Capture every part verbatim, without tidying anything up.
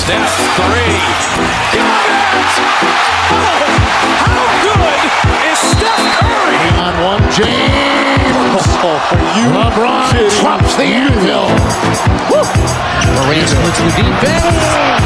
Steph, three. Got it! Oh, how good is Steph Curry? On one, James. Oh, you LeBron kidding? drops the anvil. Morant splits the defense.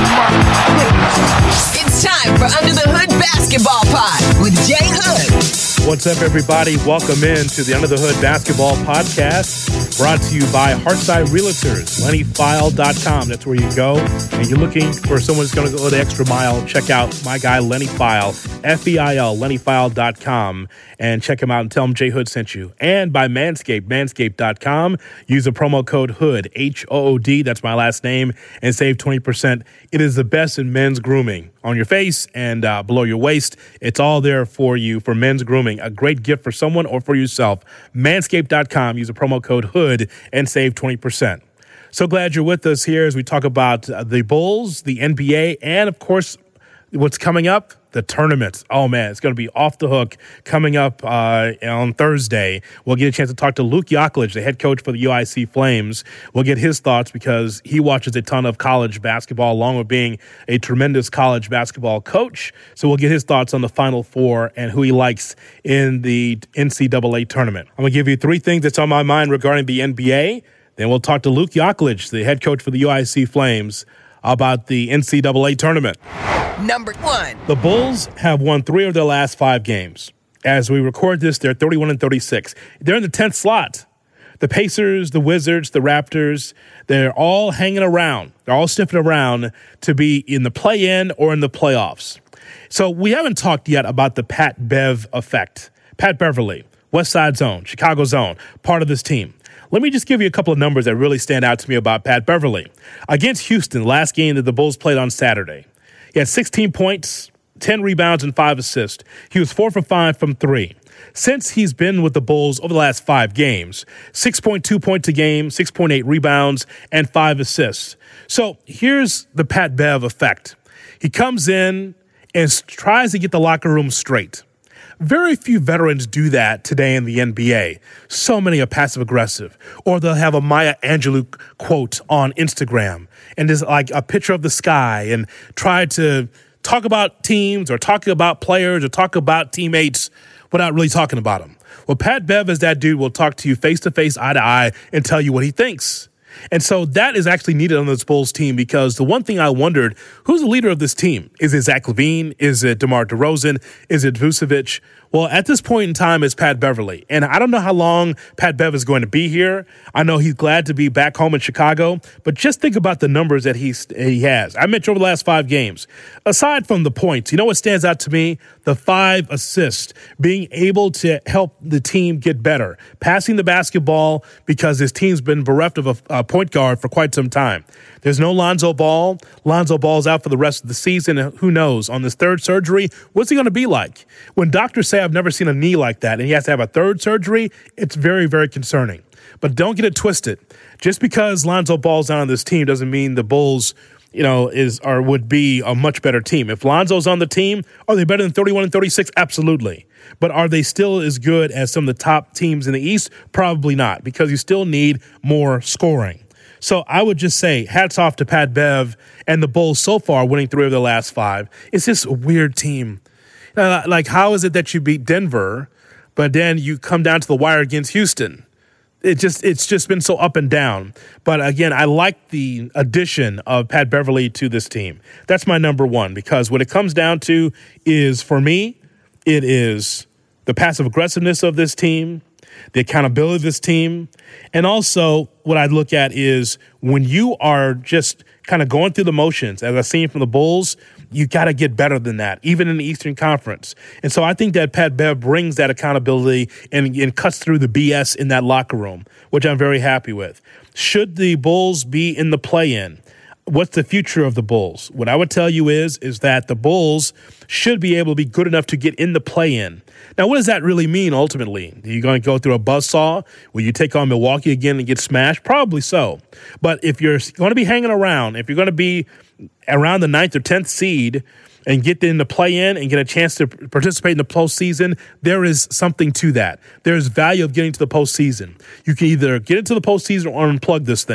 It's time for Under the Hood Basketball Pod with Jay Hood. What's up, everybody? Welcome in to the Under the Hood Basketball Podcast, brought to you by Heartside Realtors, Lenny File dot com. That's where you go. And you're looking for someone who's going to go the extra mile. Check out my guy, Lenny File, F E I L, Lenny File dot com, and check him out and tell him Jay Hood sent you. And by Manscaped, Manscaped dot com. Use the promo code HOOD, H O O D, that's my last name, and save twenty percent. It is the best in men's grooming on your face and uh, below your waist. It's all there for you for men's grooming. A great gift for someone or for yourself. Manscaped dot com. Use the promo code HOOD and save twenty percent. So glad you're with us here as we talk about uh, the Bulls, the N B A, and, of course, what's coming up? The tournament. Oh, man, it's going to be off the hook coming up uh, on Thursday. We'll get a chance to talk to Luke Yaklich, the head coach for the U I C Flames. We'll get his thoughts because he watches a ton of college basketball along with being a tremendous college basketball coach. So we'll get his thoughts on the Final Four and who he likes in the N C double A tournament. I'm going to give you three things that's on my mind regarding the N B A. Then we'll talk to Luke Yaklich, the head coach for the U I C Flames, about the N C double A tournament. Number one. The Bulls have won three of their last five games. As we record this, they're thirty-one and thirty-six. They're in the tenth slot. The Pacers, the Wizards, the Raptors, they're all hanging around. They're all sniffing around to be in the play-in or in the playoffs. So we haven't talked yet about the Pat Bev effect. Pat Beverly, West Side Zone, Chicago Zone, part of this team. Let me just give you a couple of numbers that really stand out to me about Pat Beverly. Against Houston, last game that the Bulls played on Saturday, he had sixteen points, ten rebounds, and five assists. He was four for five from three. Since he's been with the Bulls over the last five games, six point two points a game, six point eight rebounds, and five assists. So here's the Pat Bev effect. He comes in and tries to get the locker room straight. Very few veterans do that today in the N B A. So many are passive-aggressive. Or they'll have a Maya Angelou quote on Instagram and there's like a picture of the sky and try to talk about teams or talk about players or talk about teammates without really talking about them. Well, Pat Bev is that dude who will talk to you face-to-face, eye-to-eye, and tell you what he thinks. And so that is actually needed on this Bulls team because the one thing I wondered, who's the leader of this team? Is it Zach LaVine? Is it DeMar DeRozan? Is it Vucevic? Well, at this point in time, it's Pat Beverly. And I don't know how long Pat Bev is going to be here. I know he's glad to be back home in Chicago, but just think about the numbers that he's, he has. I mentioned over the last five games. Aside from the points, you know what stands out to me? The five assists, being able to help the team get better, passing the basketball because his team's been bereft of a, a point guard for quite some time. There's no Lonzo Ball. Lonzo Ball's out for the rest of the season. And who knows? On this third surgery, what's he going to be like? When doctors say I've never seen a knee like that and he has to have a third surgery, it's very, very concerning. But don't get it twisted. Just because Lonzo Ball's out on this team doesn't mean the Bulls, you know, is or would be a much better team. If Lonzo's on the team, are they better than thirty-one and thirty-six? Absolutely. But are they still as good as some of the top teams in the East? Probably not, because you still need more scoring. So I would just say hats off to Pat Bev and the Bulls so far, winning three of their last five. It's just a weird team. Uh, like, how is it that you beat Denver, but then you come down to the wire against Houston? It just it's just been so up and down. But again, I like the addition of Pat Beverly to this team. That's my number one, because what it comes down to is, for me, it is the passive aggressiveness of this team, the accountability of this team, and also what I look at is when you are just kind of going through the motions, as I've seen from the Bulls, you got to get better than that, even in the Eastern Conference. And so I think that Pat Bev brings that accountability and, and cuts through the B S in that locker room, which I'm very happy with. Should the Bulls be in the play-in? What's the future of the Bulls? What I would tell you is, is that the Bulls should be able to be good enough to get in the play-in. Now, what does that really mean ultimately? Are you going to go through a buzzsaw? Will you take on Milwaukee again and get smashed? Probably so. But if you're going to be hanging around, if you're going to be around the ninth or tenth seed and get in the play-in and get a chance to participate in the postseason, there is something to that. There's value of getting to the postseason. You can either get into the postseason or unplug this thing.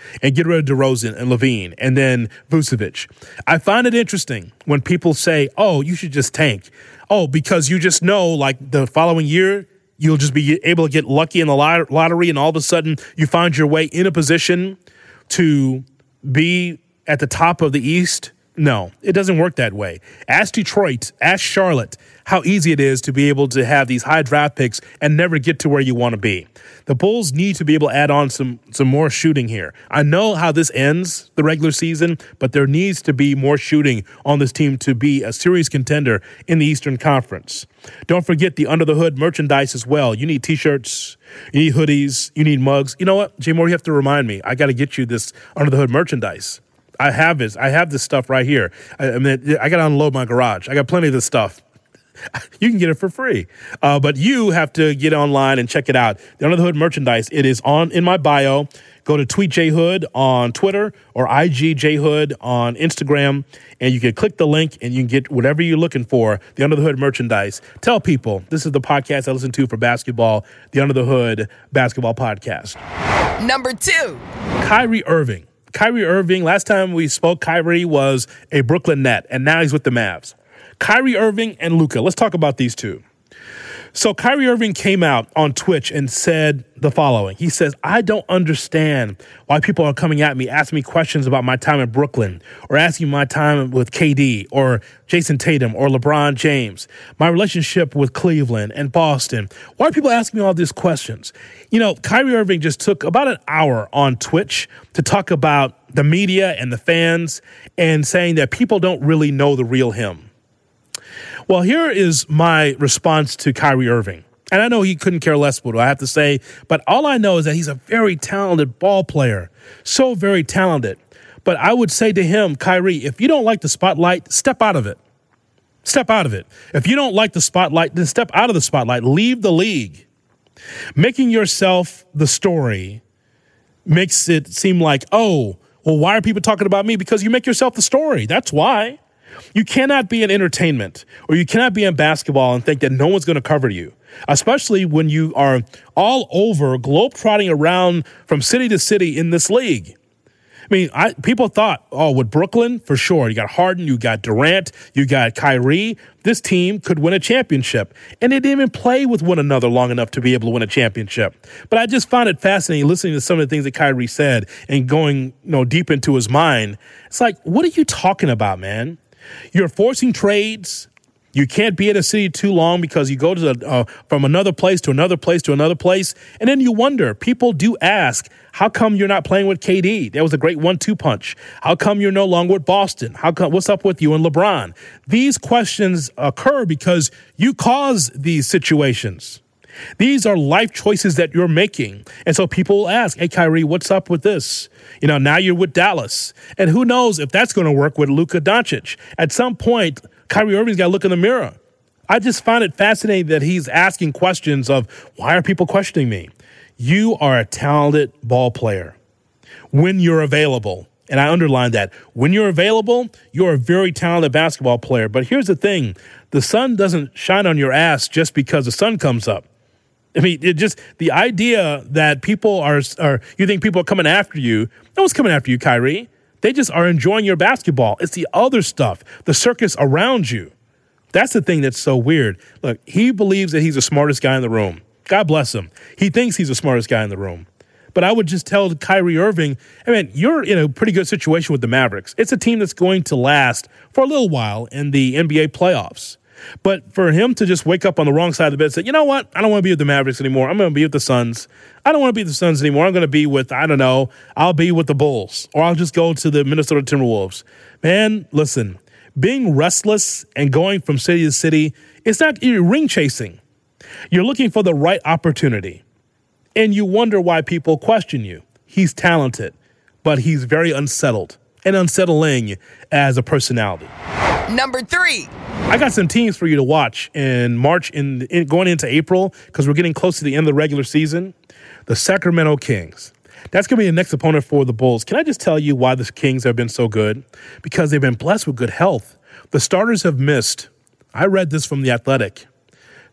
and get rid of DeRozan and Levine and then Vucevic. I find it interesting when people say, oh, you should just tank. Oh, because you just know, like, the following year, you'll just be able to get lucky in the lot- lottery, and all of a sudden you find your way in a position to be at the top of the East. No, it doesn't work that way. Ask Detroit, ask Charlotte how easy it is to be able to have these high draft picks and never get to where you want to be. The Bulls need to be able to add on some some more shooting here. I know how this ends the regular season, but there needs to be more shooting on this team to be a serious contender in the Eastern Conference. Don't forget the Under the Hood merchandise as well. You need T-shirts, you need hoodies, you need mugs. You know what, Jay Moore, you have to remind me. I got to get you this Under the Hood merchandise. I have this. I have this stuff right here. I, I mean, I got to unload my garage. I got plenty of this stuff. You can get it for free. Uh, but you have to get online and check it out. The Under the Hood merchandise, it is on in my bio. Go to Tweet J Hood on Twitter or I G J Hood on Instagram, and you can click the link and you can get whatever you're looking for, the Under the Hood merchandise. Tell people this is the podcast I listen to for basketball, the Under the Hood Basketball Podcast. Number two. Kyrie Irving. Kyrie Irving, last time we spoke, Kyrie was a Brooklyn Net, and now he's with the Mavs. Kyrie Irving and Luka. Let's talk about these two. So Kyrie Irving came out on Twitch and said the following. He says, I don't understand why people are coming at me, asking me questions about my time in Brooklyn, or asking my time with K D or Jason Tatum or LeBron James, my relationship with Cleveland and Boston. Why are people asking me all these questions? You know, Kyrie Irving just took about an hour on Twitch to talk about the media and the fans and saying that people don't really know the real him. Well, here is my response to Kyrie Irving. And I know he couldn't care less what I have to say, but all I know is that he's a very talented ball player. So very talented. But I would say to him, Kyrie, if you don't like the spotlight, step out of it. Step out of it. If you don't like the spotlight, then step out of the spotlight. Leave the league. Making yourself the story makes it seem like, oh, well, why are people talking about me? Because you make yourself the story. That's why. You cannot be in entertainment or you cannot be in basketball and think that no one's going to cover you, especially when you are all over globetrotting around from city to city in this league. I mean, I, people thought, oh, with Brooklyn, for sure. You got Harden, you got Durant, you got Kyrie. This team could win a championship. And they didn't even play with one another long enough to be able to win a championship. But I just found it fascinating listening to some of the things that Kyrie said and going, you know, deep into his mind. It's like, what are you talking about, man? You're forcing trades. You can't be in a city too long because you go to the, uh, from another place to another place to another place. And then you wonder, people do ask, how come you're not playing with K D? That was a great one two punch. How come you're no longer with Boston? How come, what's up with you and LeBron? These questions occur because you cause these situations. These are life choices that you're making. And so people will ask, hey, Kyrie, what's up with this? You know, now you're with Dallas. And who knows if that's going to work with Luka Doncic. At some point, Kyrie Irving's got to look in the mirror. I just find it fascinating that he's asking questions of, why are people questioning me? You are a talented ball player when you're available. And I underline that. When you're available, you're a very talented basketball player. But here's the thing. The sun doesn't shine on your ass just because the sun comes up. I mean, it just the idea that people are, are, you think people are coming after you. No one's coming after you, Kyrie. They just are enjoying your basketball. It's the other stuff, the circus around you. That's the thing that's so weird. Look, he believes that he's the smartest guy in the room. God bless him. He thinks he's the smartest guy in the room. But I would just tell Kyrie Irving, I mean, you're in a pretty good situation with the Mavericks. It's a team that's going to last for a little while in the N B A playoffs. But for him to just wake up on the wrong side of the bed and say, you know what? I don't want to be with the Mavericks anymore. I'm going to be with the Suns. I don't want to be with the Suns anymore. I'm going to be with, I don't know, I'll be with the Bulls. Or I'll just go to the Minnesota Timberwolves. Man, listen, being restless and going from city to city, it's not, you're ring chasing. You're looking for the right opportunity. And you wonder why people question you. He's talented, but he's very unsettled and unsettling as a personality. Number three. I got some teams for you to watch in March, in, in going into April, because we're getting close to the end of the regular season. The Sacramento Kings. That's going to be the next opponent for the Bulls. Can I just tell you why the Kings have been so good? Because they've been blessed with good health. The starters have missed, I read this from The Athletic,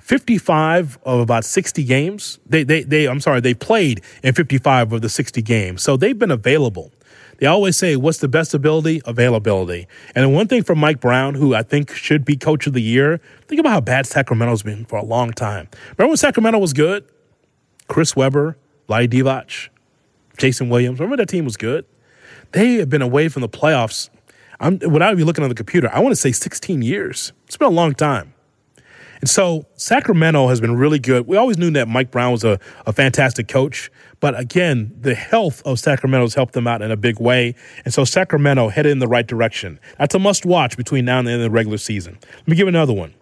fifty-five of about sixty games. They, they, they, I'm sorry, they played in fifty-five of the sixty games. So they've been available. They always say, what's the best ability? Availability. And one thing from Mike Brown, who I think should be coach of the year, think about how bad Sacramento's been for a long time. Remember when Sacramento was good? Chris Webber, Vlade Divac, Jason Williams. Remember that team was good? They have been away from the playoffs. I'm, without even looking on the computer, I want to say sixteen years. It's been a long time. And so Sacramento has been really good. We always knew that Mike Brown was a, a fantastic coach. But again, the health of Sacramento has helped them out in a big way. And so Sacramento headed in the right direction. That's a must-watch between now and the end of the regular season. Let me give another one.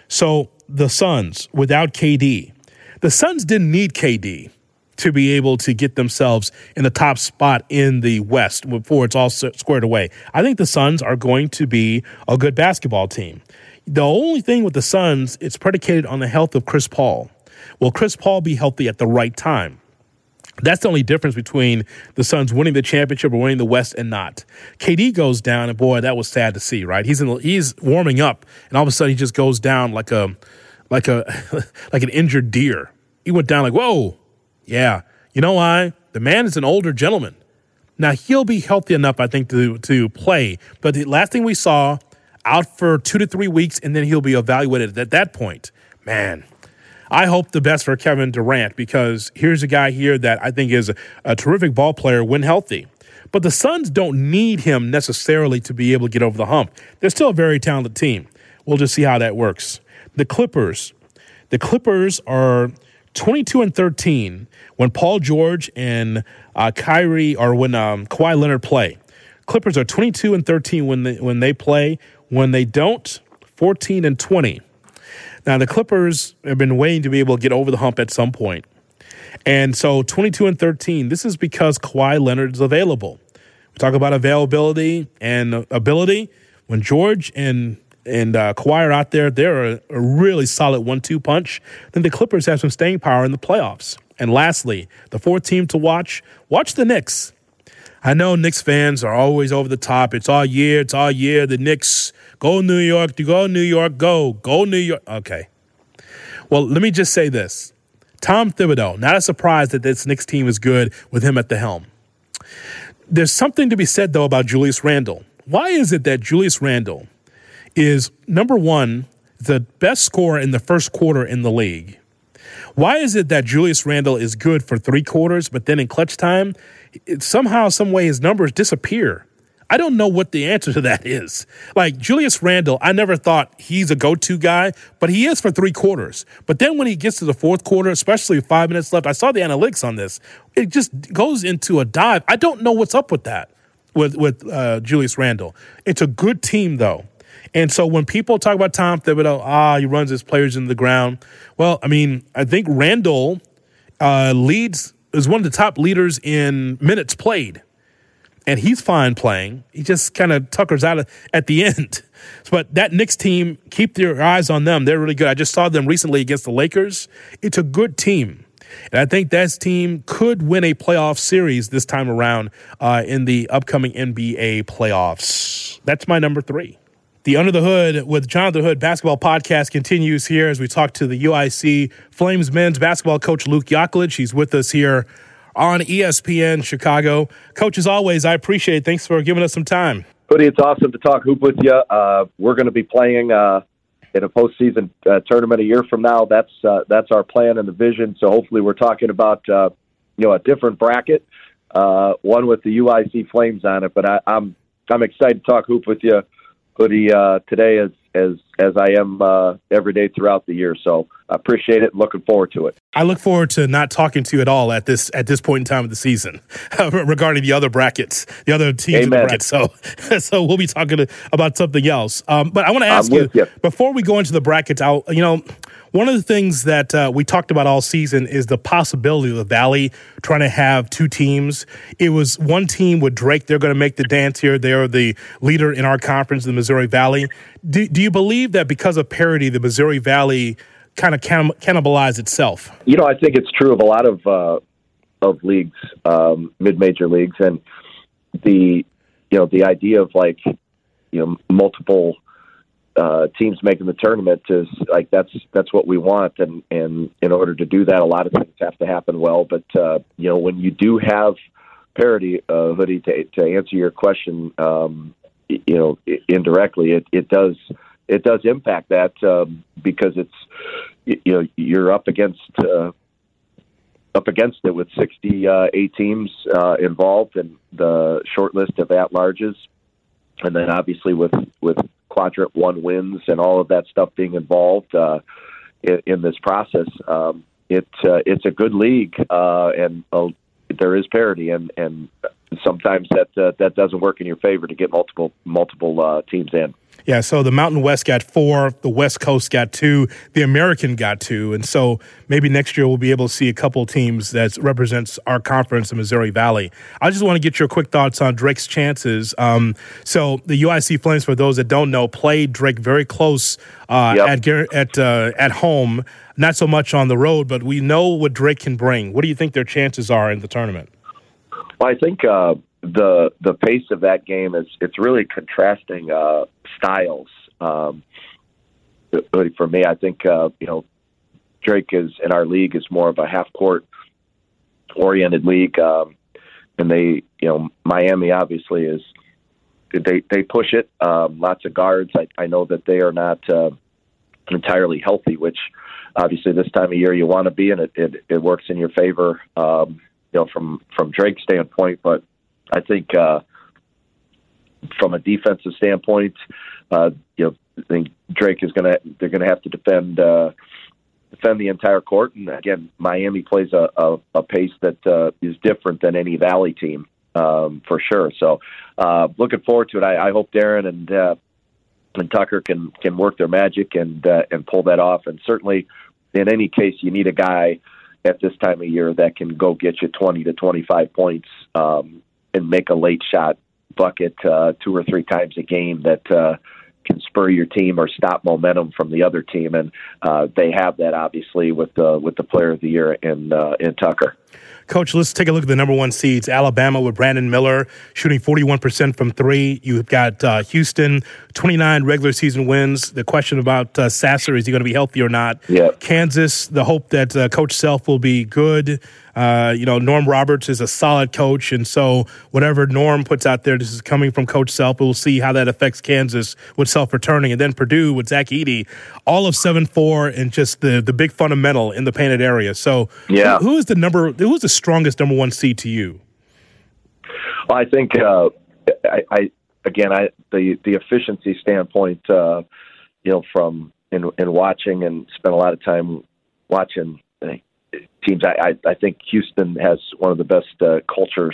So the Suns, without K D. The Suns didn't need K D to be able to get themselves in the top spot in the West before it's all squared away. I think the Suns are going to be a good basketball team. The only thing with the Suns, it's predicated on the health of Chris Paul. Will Chris Paul be healthy at the right time? That's the only difference between the Suns winning the championship or winning the West and not. K D goes down, and boy, that was sad to see, right? He's in, he's warming up, and all of a sudden he just goes down like a like a like an injured deer. He went down like, whoa, yeah. You know why? The man is an older gentleman. Now he'll be healthy enough, I think, to to play. But the last thing we saw, out for two to three weeks, and then he'll be evaluated at that point. Man. I hope the best for Kevin Durant, because here's a guy here that I think is a, a terrific ball player when healthy. But the Suns don't need him necessarily to be able to get over the hump. They're still a very talented team. We'll just see how that works. The Clippers. The Clippers are twenty-two and thirteen when Paul George and uh, Kyrie or when um, Kawhi Leonard play. Clippers are twenty-two and thirteen when they, when they play. When they don't, fourteen and twenty. Now, the Clippers have been waiting to be able to get over the hump at some point. And so twenty-two and thirteen, this is because Kawhi Leonard is available. We talk about availability and ability. When George and and uh, Kawhi are out there, they're a, a really solid one two punch. Then the Clippers have some staying power in the playoffs. And lastly, the fourth team to watch, watch the Knicks. I know Knicks fans are always over the top. It's all year. It's all year. The Knicks, go New York. Go New York. Go. Go New York. Okay. Well, let me just say this. Tom Thibodeau, not a surprise that this Knicks team is good with him at the helm. There's something to be said, though, about Julius Randle. Why is it that Julius Randle is, number one, the best scorer in the first quarter in the league? Why is it that Julius Randle is good for three quarters, but then in clutch time, it, somehow, some way, his numbers disappear? I don't know what the answer to that is. Like, Julius Randle, I never thought he's a go-to guy, but he is for three quarters. But then when he gets to the fourth quarter, especially with five minutes left, I saw the analytics on this. It just goes into a dive. I don't know what's up with that, with, with uh, Julius Randle. It's a good team, though. And so when people talk about Tom Thibodeau, ah, he runs his players into the ground. Well, I mean, I think Randle uh, leads is one of the top leaders in minutes played. And he's fine playing. He just kind of tuckers out at the end. But that Knicks team, keep your eyes on them. They're really good. I just saw them recently against the Lakers. It's a good team. And I think that team could win a playoff series this time around uh, in the upcoming N B A playoffs. That's my number three. The Under the Hood with Jonathan Hood basketball podcast continues here as we talk to the U I C Flames men's basketball coach Luke Yaklich. He's with us here on E S P N Chicago. Coach, as always, I appreciate it. Thanks for giving us some time. Hoodie, it's awesome to talk hoop with you. Uh, we're going to be playing uh, in a postseason uh, tournament a year from now. That's uh, that's our plan and the vision. So hopefully we're talking about uh, you know a different bracket, uh, one with the U I C Flames on it. But I, I'm I'm excited to talk hoop with you, Hoodie, uh, today as as as I am uh, every day throughout the year. So I appreciate it and looking forward to it. I look forward to not talking to you at all at this at this point in time of the season regarding the other brackets, the other teams in the bracket. So, so we'll be talking about something else. Um, but I want to ask you, you before we go into the brackets. I'll, you know, one of the things that uh, we talked about all season is the possibility of the Valley trying to have two teams. It was one team with Drake. They're going to make the dance here. They're the leader in our conference, the Missouri Valley. Do, do you believe that because of parity, the Missouri Valley kind of cannibalize itself? You know, I think it's true of a lot of uh, of leagues, um, mid-major leagues, and the you know the idea of like you know multiple uh, teams making the tournament is like that's that's what we want, and and in order to do that, a lot of things have to happen well. But uh, you know, when you do have parity, uh, Hoodie, to, to answer your question, um, you know, indirectly, it, it does it does impact that um, because it's you know you're up against. Uh, up against it with sixty-eight teams uh, involved in the short list of at-larges. And then obviously with, with quadrant one wins and all of that stuff being involved uh, in, in this process, um, it, uh, it's a good league uh, and uh, there is parity. And, and sometimes that uh, that doesn't work in your favor to get multiple multiple uh, teams in. Yeah, so the Mountain West got four, the West Coast got two, the American got two, and so maybe next year we'll be able to see a couple teams that represents our conference in Missouri Valley. I just want to get your quick thoughts on Drake's chances. Um, so the U I C Flames, for those that don't know, played Drake very close uh, yep. at at uh, at home, not so much on the road, but we know what Drake can bring. What do you think their chances are in the tournament? Well, I think uh, the the pace of that game is it's really contrasting uh, styles. Um, for me, I think uh, you know Drake is in our league is more of a half court oriented league, um, and they you know Miami obviously is they they push it. Um, lots of guards. I, I know that they are not uh, entirely healthy, which obviously this time of year you want to be, and it it, it works in your favor. Um, You know, from from Drake's standpoint, but I think uh, from a defensive standpoint, uh, you know, I think Drake is gonna they're gonna have to defend uh, defend the entire court. And again, Miami plays a, a, a pace that uh, is different than any Valley team um, for sure. So, uh, looking forward to it. I, I hope Darren and uh, and Tucker can can work their magic and uh, and pull that off. And certainly, in any case, you need a guy at this time of year that can go get you twenty to twenty-five points um, and make a late shot bucket uh, two or three times a game that uh, can spur your team or stop momentum from the other team. And uh, they have that obviously with the with the player of the year in uh, in Tucker. Coach, let's take a look at the number one seeds. Alabama with Brandon Miller shooting forty-one percent from three. You've got uh, Houston, twenty-nine regular season wins. The question about uh, Sasser, is he going to be healthy or not? Yep. Kansas, the hope that uh, Coach Self will be good. Uh, you know, Norm Roberts is a solid coach, and so whatever Norm puts out there, this is coming from Coach Self. We'll see how that affects Kansas with Self returning. And then Purdue with Zach Edey, all of seven four and just the, the big fundamental in the painted area. So yeah. who, who is the number, who is the strongest number one seed to you? Well, I think, uh, I, I again, I the, the efficiency standpoint, uh, you know, from in, in watching and spent a lot of time watching teams. I, I, I think Houston has one of the best uh, cultures,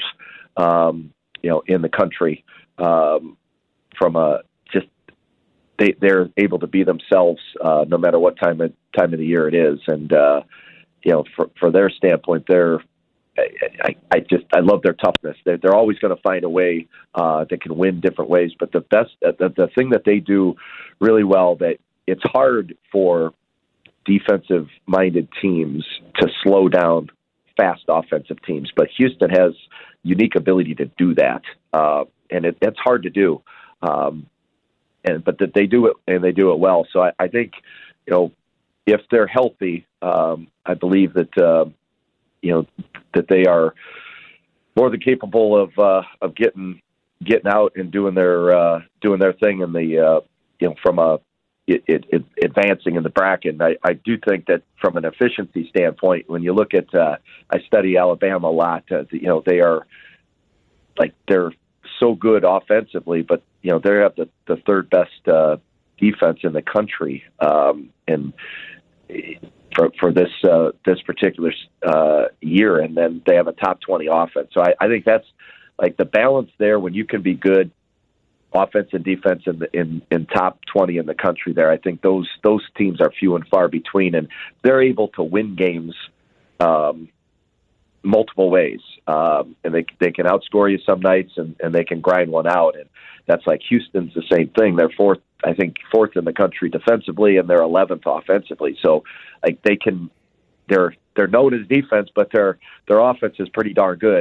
um, you know, in the country. Um, from a just they they're able to be themselves uh, no matter what time of time of the year it is, and uh, you know, for for their standpoint, they're I, I, I just I love their toughness. They're they're always going to find a way uh, that can win different ways. But the best the the thing that they do really well, that it's hard for defensive-minded teams to slow down fast offensive teams, but Houston has unique ability to do that, uh, and it, it's hard to do. Um, and but that they do it, and they do it well. So I, I think, you know, if they're healthy, um, I believe that uh, you know that they are more than capable of uh, of getting getting out and doing their uh, doing their thing in the uh, you know from a It, it, it advancing in the bracket. And I, I do think that from an efficiency standpoint, when you look at, uh, I study Alabama a lot, uh, you know, they are like, they're so good offensively, but, you know, they have the, the third best uh, defense in the country. Um, and for, for this, uh, this particular uh, year, and then they have a top twenty offense. So I, I think that's like the balance there when you can be good offense and defense in, the, in in top twenty in the country there. I think those those teams are few and far between, and they're able to win games um, multiple ways. Um, and they they can outscore you some nights, and, and they can grind one out. And that's like Houston's the same thing. They're fourth, I think, fourth in the country defensively, and they're eleventh offensively. So like they can, they're they're known as defense, but their their offense is pretty darn good.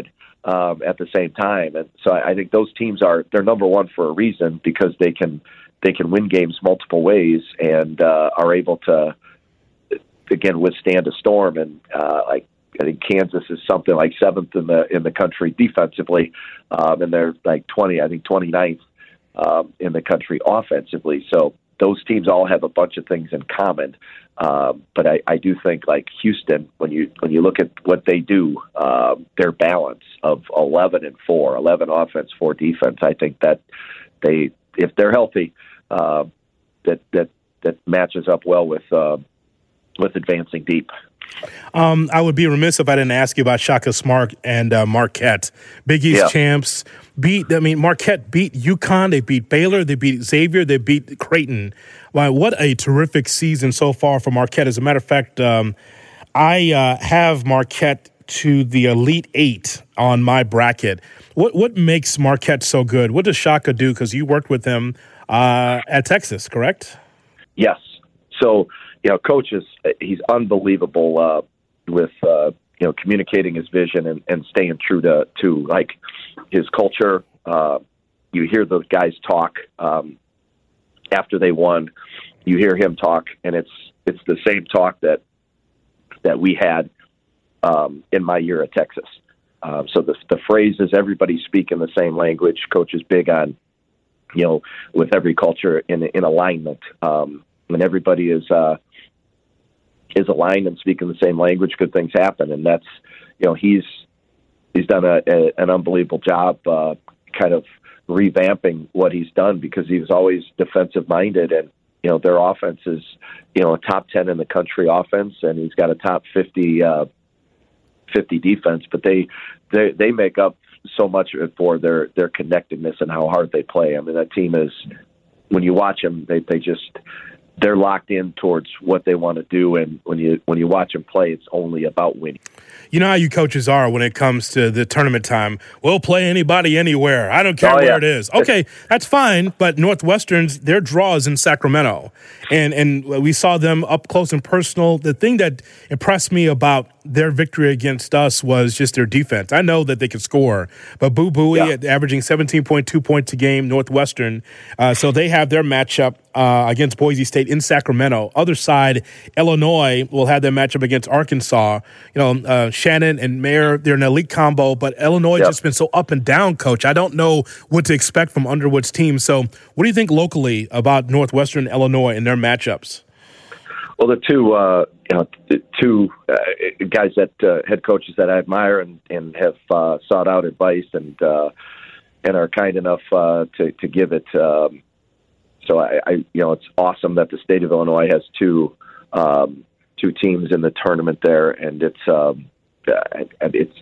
um, at the same time. And so I, I think those teams are they're number one for a reason because they can they can win games multiple ways and uh, are able to again withstand a storm. And uh, like I think Kansas is something like seventh in the in the country defensively, um, and they're like twenty I think twenty-ninth um, in the country offensively. So those teams all have a bunch of things in common. Um, but I, I do think, like Houston, when you when you look at what they do, um, their balance of eleven and four, eleven offense, four defense, I think that they, if they're healthy, uh, that that that matches up well with uh, with advancing deep. Um, I would be remiss if I didn't ask you about Shaka Smart and uh, Marquette, Big East yeah. champs. Beat, I mean, Marquette beat UConn, they beat Baylor, they beat Xavier, they beat Creighton. Wow, what a terrific season so far for Marquette. As a matter of fact, um, I uh, have Marquette to the Elite Eight on my bracket. What what makes Marquette so good? What does Shaka do? Because you worked with him uh, at Texas, correct? Yes. So, you know, Coach is he's unbelievable uh, with uh, you know communicating his vision and, and staying true to to like his culture. Uh, you hear those guys talk um, after they won. You hear him talk, and it's it's the same talk that that we had um, in my year at Texas. Um, so the the phrase is everybody speaking the same language. Coach is big on you know with every culture in in alignment. Um, when everybody is uh, is aligned and speaking the same language, good things happen, and that's you know he's he's done a, a, an unbelievable job, uh, kind of revamping what he's done because he was always defensive minded, and you know their offense is you know a top ten in the country offense, and he's got a top fifty, uh, fifty defense, but they they they make up so much for their their connectedness and how hard they play. I mean that team is when you watch them, they they just they're locked in towards what they want to do, and when you when you watch them play, it's only about winning. You know how you coaches are when it comes to the tournament time. We'll play anybody anywhere. I don't care oh, where yeah. it is. Okay, that's fine, but Northwestern's, their draw is in Sacramento. And and we saw them up close and personal. The thing that impressed me about their victory against us was just their defense. I know that they can score, but Boo Buie yeah. averaging seventeen point two points a game, Northwestern. Uh, so they have their matchup uh, against Boise State in Sacramento. Other side, Illinois will have their matchup against Arkansas. You know, uh, Shannon and Mayer, they're an elite combo, but Illinois yep. has just been so up and down, Coach. I don't know what to expect from Underwood's team. So what do you think locally about Northwestern and Illinois and their matchups? Well, the two, uh, you know, the two uh, guys that uh, head coaches that I admire and, and have uh, sought out advice and uh, and are kind enough uh, to to give it. Um, so I, I, you know, it's awesome that the state of Illinois has two um, two teams in the tournament there, and it's um, and it's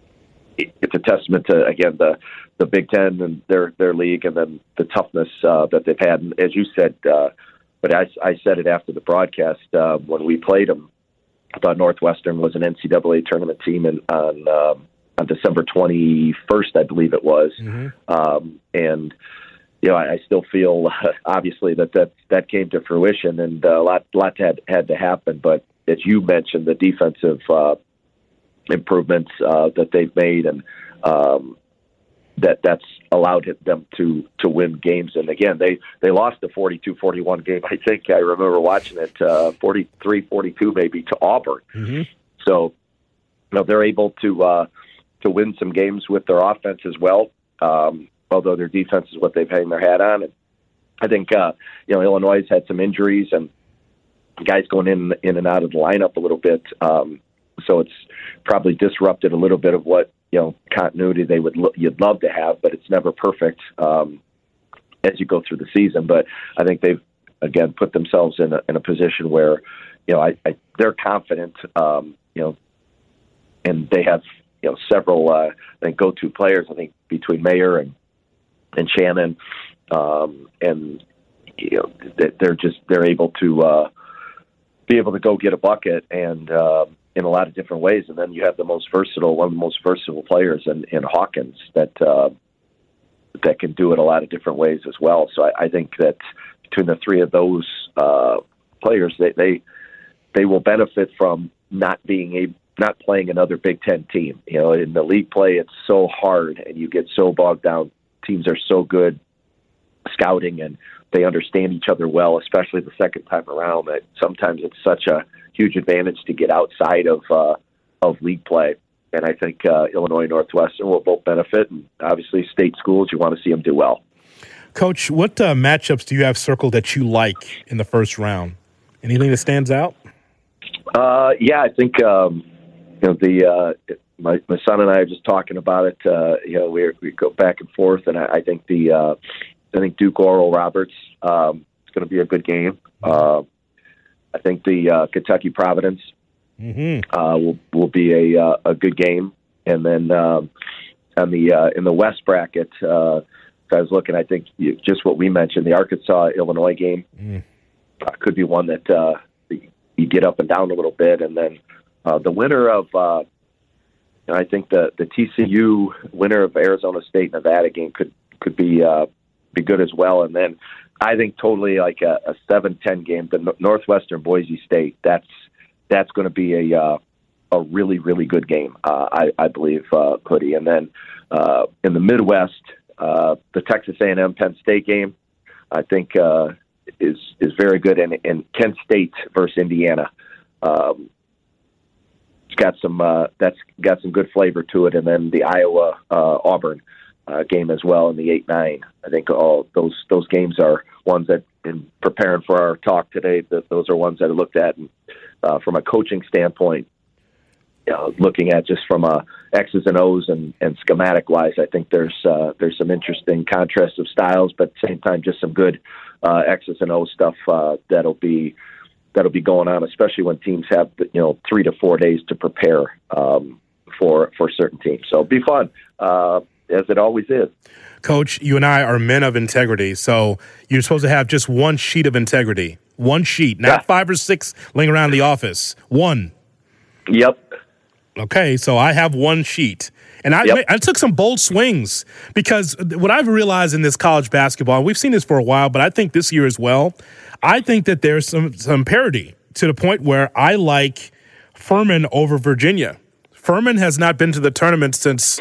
it's a testament to again the the Big Ten and their their league, and then the toughness uh, that they've had. And as you said. Uh, But I, I said it after the broadcast uh, when we played them. I thought Northwestern was an N C double A tournament team in, on um, on December twenty-first, I believe it was. Mm-hmm. Um, and you know, I, I still feel uh, obviously that, that that came to fruition, and uh, a lot lot had had to happen. But as you mentioned, the defensive uh, improvements uh, that they've made, and um, that that's allowed them to, to win games. And again, they, they lost the forty-two forty-one game. I think I remember watching it, uh, forty-three forty-two maybe to Auburn. Mm-hmm. So, you know, they're able to, uh, to win some games with their offense as well. Um, although their defense is what they've hanged their hat on. And I think, uh, you know, Illinois has had some injuries and guys going in, in and out of the lineup a little bit. Um, so it's probably disrupted a little bit of what, you know, continuity they would lo- you'd love to have, but it's never perfect um, as you go through the season. But I think they've again put themselves in a, in a position where, you know, I, I they're confident, um, you know, and they have you know several uh, I think go-to players. I think between Mayer and and Shannon, um, and you know they're just they're able to uh, be able to go get a bucket and. Uh, in a lot of different ways. And then you have the most versatile, one of the most versatile players in, in Hawkins that, uh, that can do it a lot of different ways as well. So I, I think that between the three of those, uh, players, they, they, they will benefit from not being a, not playing another Big Ten team. You know, in the league play, it's so hard, and you get so bogged down. Teams are so good scouting, and they understand each other well, especially the second time around. That sometimes it's such a huge advantage to get outside of uh, of league play. And I think uh, Illinois and Northwestern will both benefit. And obviously, state schools, you want to see them do well. Coach, what uh, matchups do you have circled that you like in the first round? Anything that stands out? Uh, yeah, I think um, you know the uh, my my son and I are just talking about it. Uh, you know, we we go back and forth, and I, I think the uh, I think Duke Oral Roberts um, is going to be a good game. Uh, I think the uh, Kentucky Providence. Mm-hmm. Uh, will will be a uh, a good game, and then um, on the uh, in the West bracket, uh, I was looking. I think you, just what we mentioned, the Arkansas Illinois game mm. uh, could be one that uh, you get up and down a little bit, and then uh, the winner of uh, I think the the T C U winner of Arizona State Nevada game could could be uh, be good as well, and then I think totally like a, a seven ten game, the Northwestern Boise State. That's That's going to be a uh, a really, really good game, uh, I, I believe, uh, Hoodie. And then uh, in the Midwest, uh, the Texas A and M Penn State game, I think, uh, is is very good. And, and Kent State versus Indiana, um, it's got some uh, that's got some good flavor to it. And then the Iowa uh, Auburn uh, game as well in the eight nine. I think all those those games are ones that, in preparing for our talk today, that those are ones that I looked at and. Uh, from a coaching standpoint, you know, looking at just from a X's and O's and, and schematic wise, I think there's uh, there's some interesting contrast of styles, but at the same time, just some good uh, X's and O's stuff uh, that'll be that'll be going on, especially when teams have you know three to four days to prepare um, for for certain teams. So it'll be fun, uh, as it always is. Coach, you and I are men of integrity, so you're supposed to have just one sheet of integrity. One sheet, not yeah. five or six laying around the office. One. Yep. Okay, so I have one sheet. And I, yep. I took some bold swings because what I've realized in this college basketball, and we've seen this for a while, but I think this year as well, I think that there's some, some parity to the point where I like Furman over Virginia. Furman has not been to the tournament since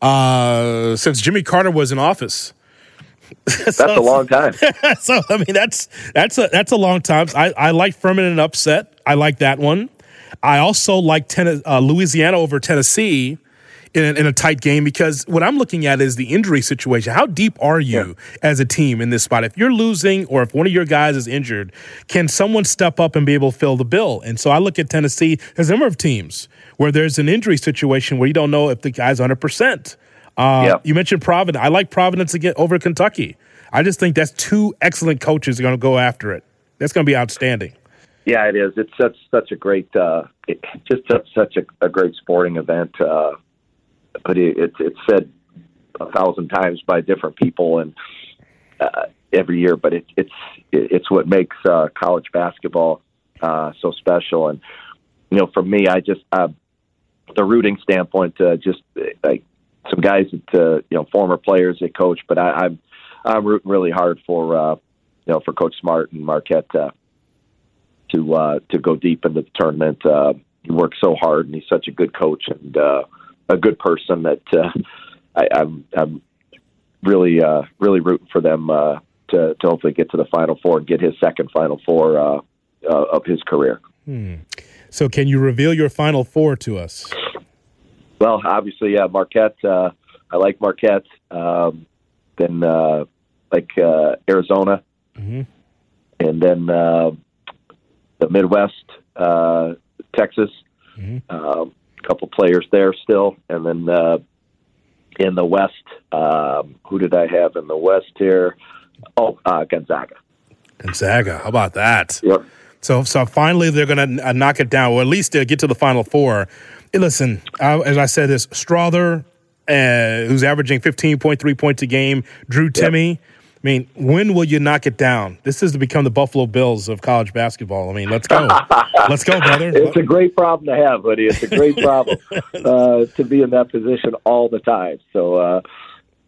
uh, since Jimmy Carter was in office. That's so, a long time. So I mean, that's that's a that's a long time. I, I like Furman in an upset. I like that one. I also like ten, uh, Louisiana over Tennessee in a, in a tight game because what I'm looking at is the injury situation. How deep are you yeah. as a team in this spot? If you're losing or if one of your guys is injured, can someone step up and be able to fill the bill? And so I look at Tennessee. There's a number of teams where there's an injury situation where you don't know if the guy's one hundred percent. Uh, yep. You mentioned Providence. I like Providence again over Kentucky. I just think that's two excellent coaches are going to go after it. That's going to be outstanding. Yeah, it is. It's such such a great, uh, it, just such, such a, a great sporting event. Uh, but it, it, it's said a thousand times by different people and uh, every year. But it, it's it, it's what makes uh, college basketball uh, so special. And you know, for me, I just uh, the rooting standpoint, uh, just like. Some guys that uh, you know, former players that coach, but I, I'm I'm rooting really hard for uh, you know for Coach Smart and Marquette uh, to uh, to go deep into the tournament. Uh, he works so hard, and he's such a good coach and uh, a good person that uh, I, I'm I'm really uh, really rooting for them uh, to to hopefully get to the Final Four and get his second Final Four uh, uh, of his career. Hmm. So, can you reveal your Final Four to us? Well, obviously, yeah, Marquette. Uh, I like Marquette. Um, then, uh, like uh, Arizona, mm-hmm. and then uh, the Midwest, uh, Texas. Mm-hmm. Um, a couple players there still, and then uh, in the West, um, who did I have in the West here? Oh, uh, Gonzaga. Gonzaga. How about that? Yep. So, so finally, they're going to uh, knock it down, or at least they'll get to the Final Four. Hey, listen, uh, as I said, this Strother, uh, who's averaging fifteen point three points a game, Drew Timme. Yep. I mean, when will you knock it down? This is to become the Buffalo Bills of college basketball. I mean, let's go. Let's go, brother. It's a great problem to have, buddy. It's a great problem uh, to be in that position all the time. So, uh,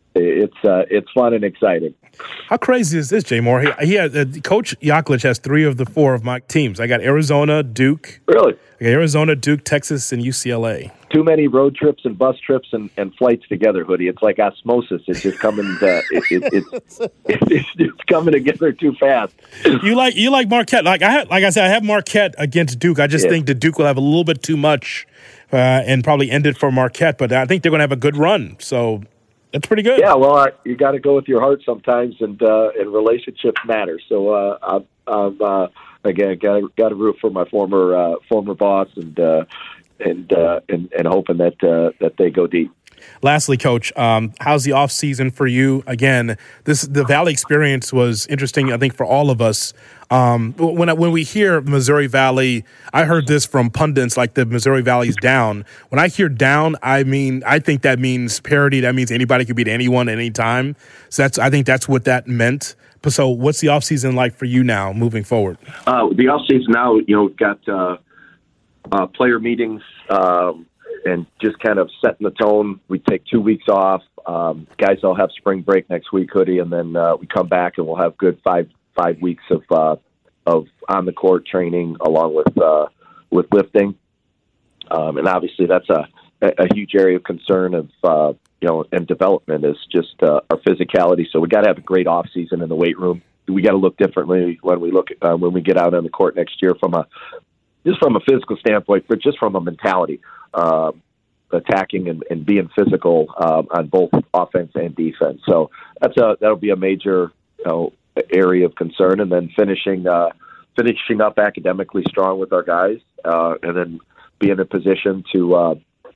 it's uh, it's fun and exciting. How crazy is this, Jay Moore? He, he had, uh, Coach Yaklich has three of the four of my teams. I got Arizona, Duke. Really? I got Arizona, Duke, Texas, and U C L A. Too many road trips and bus trips and, and flights together, Hoodie. It's like osmosis. It's just coming. To, it, it, it's, it's just coming together too fast. You like you like Marquette? Like I have, like I said, I have Marquette against Duke. I just yeah. think that Duke will have a little bit too much uh, and probably end it for Marquette. But I think they're going to have a good run. So. That's pretty good. Yeah, well, uh, you got to go with your heart sometimes, and uh, and relationships matter. So, uh, I'm, I'm uh, again got got to root for my former uh, former boss, and uh, and, uh, and and hoping that uh, that they go deep. Lastly, Coach, um, how's the off season for you? Again, this the Valley experience was interesting, I think, for all of us. Um, when when we hear Missouri Valley, I heard this from pundits like the Missouri Valley's down. When I hear down, I mean I think that means parity. That means anybody could beat anyone at any time. So that's I think that's what that meant. So, what's the off season like for you now, moving forward? Uh, the off season now, you know, got uh, uh, player meetings. Um, And just kind of setting the tone. We take two weeks off. Um, guys will have spring break next week, Hoodie, and then uh, we come back and we'll have good five five weeks of uh, of on the court training along with uh, with lifting. Um, and obviously, that's a, a huge area of concern of uh, you know and development is just uh, our physicality. So we got to have a great off season in the weight room. We got to look differently when we look uh, when we get out on the court next year from a just from a physical standpoint, but just from a mentality. Uh, attacking and, and being physical uh, on both offense and defense. So that's a that'll be a major you know, area of concern. And then finishing uh, finishing up academically strong with our guys, uh, and then be in a position to uh,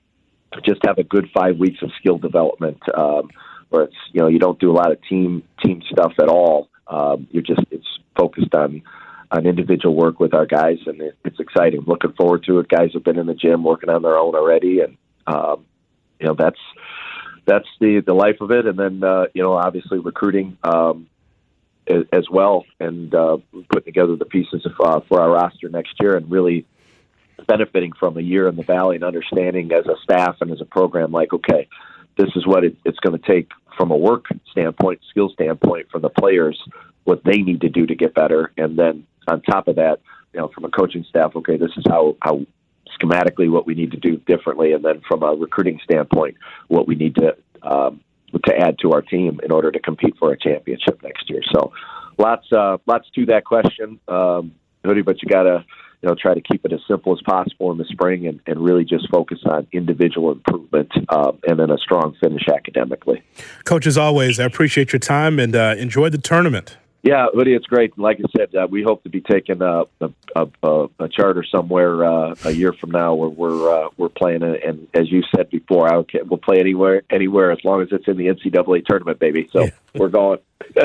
just have a good five weeks of skill development, um, where it's you know you don't do a lot of team team stuff at all. Um, you're just it's focused on. on individual work with our guys, and it, it's exciting. Looking forward to it. Guys have been in the gym working on their own already, and um, you know that's that's the, the life of it. And then uh, you know obviously recruiting um, as, as well, and uh, putting together the pieces of, uh, for our roster next year, and really benefiting from a year in the Valley and understanding as a staff and as a program, like okay, this is what it, it's going to take from a work standpoint, skill standpoint, for the players, what they need to do to get better, and then on top of that, you know, from a coaching staff, okay, this is how, how schematically what we need to do differently, and then from a recruiting standpoint, what we need to um, to add to our team in order to compete for a championship next year. So, lots uh, lots to that question, um, Hoodie, but you got to you know try to keep it as simple as possible in the spring, and, and really just focus on individual improvement, um, and then a strong finish academically. Coach, as always, I appreciate your time and uh, enjoy the tournament. Yeah, Hoodie, it's great. Like I said, uh, we hope to be taking a, a, a, a charter somewhere uh, a year from now where we're uh, we're playing. And, and as you said before, I don't, we'll play anywhere, anywhere as long as it's in the N C double A tournament, baby. So yeah. We're going.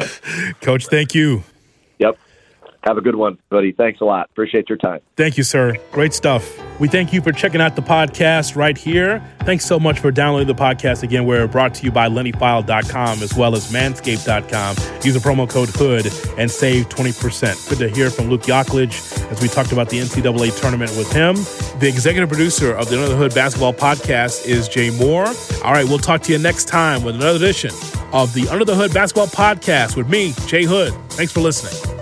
Coach, thank you. Yep. Have a good one, Hoodie. Thanks a lot. Appreciate your time. Thank you, sir. Great stuff. We thank you for checking out the podcast right here. Thanks so much for downloading the podcast. Again, we're brought to you by Lenny File dot com as well as Manscaped dot com. Use the promo code HOOD and save twenty percent. Good to hear from Luke Yaklich as we talked about the N C double A tournament with him. The executive producer of the Under the Hood Basketball Podcast is Jay Moore. All right, we'll talk to you next time with another edition of the Under the Hood Basketball Podcast with me, Jay Hood. Thanks for listening.